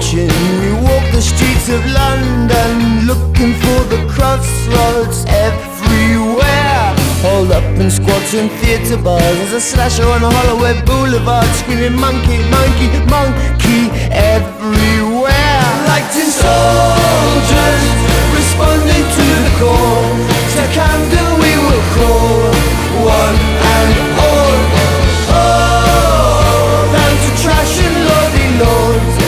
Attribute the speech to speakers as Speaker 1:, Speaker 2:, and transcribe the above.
Speaker 1: fortune. We walk the streets of London, looking for the crossroads everywhere. Hold up in squats in theatre bars. There's a slasher on Holloway Boulevard screaming monkey, monkey, monkey